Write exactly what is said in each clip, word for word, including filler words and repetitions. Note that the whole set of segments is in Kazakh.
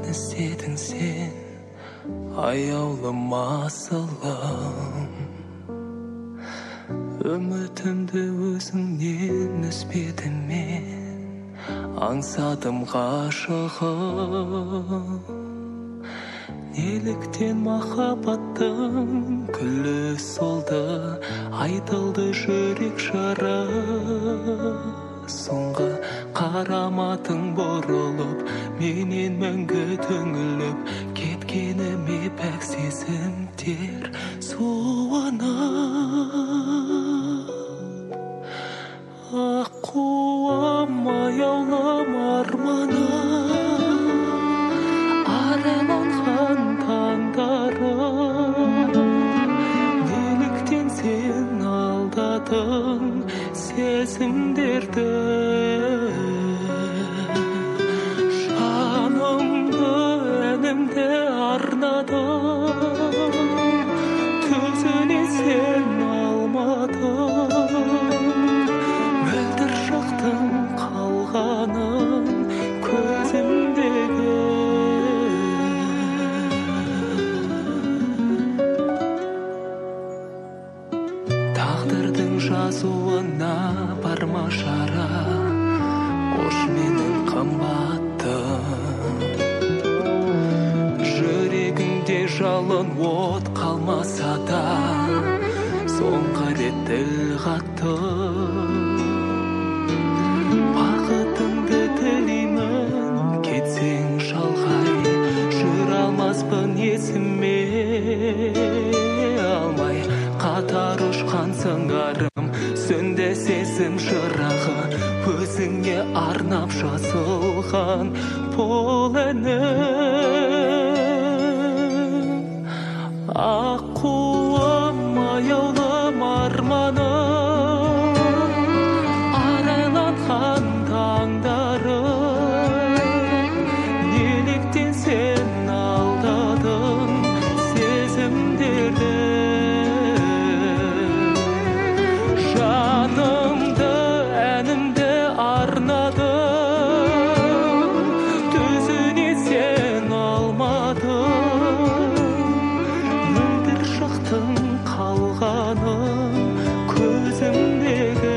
іздедің сен аяулым асылым. Үмітімді өзіңнен үзбедім мен, аңсадым ғашығым. Неліктен махаббаттың күлі солды, айтылды жүрек жары. Соңғы қараматың бұрылып, менен мәңгі түңіліп, кеткеніме пәк сезімдер суынып. Аққуым аяулым арманым, араланған таңдарым. Неліктен сен алдадың сезімдерді, жанымды әнімді арнадым, төзіне сен алмадың. Мөлдір шақтың қалғанын көзімдегі. Тағдырдың жазуына барма жара, қош менің қымбаттым. Жүрегіңде жалын от қалмаса да, соңғы рет тіл қаттым. Бақытыңды тілеймін, кетсең шалғай, жүр алмаспын есіме алмай. Қатар ұшқан сыңарым, сөнді сезім шырағы, өзіңе арнап жазылған бұл әнім. Аққуым аяулым арманым, арайланған таңдарым. Неліктен сен алдадың сезімдерді, жанымды әнімді арнадым, төзіне сен алмадың. Мөлдір шақтың қалғанын көзімдегі.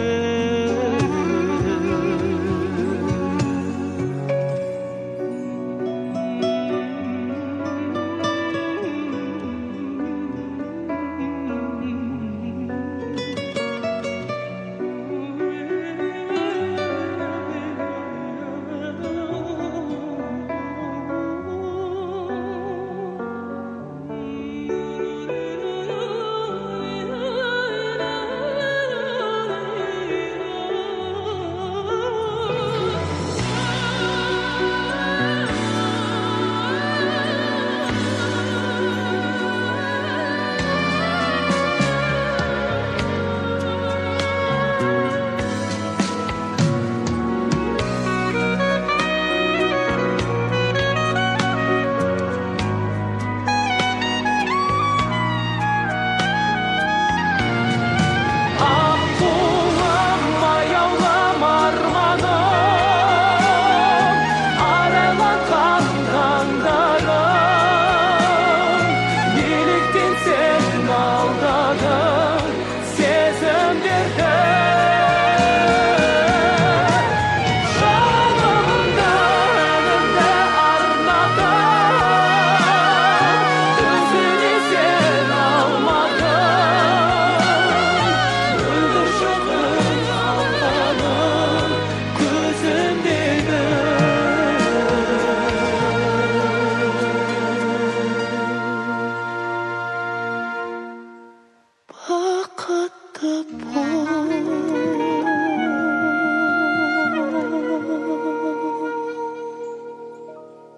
Бақытты бол.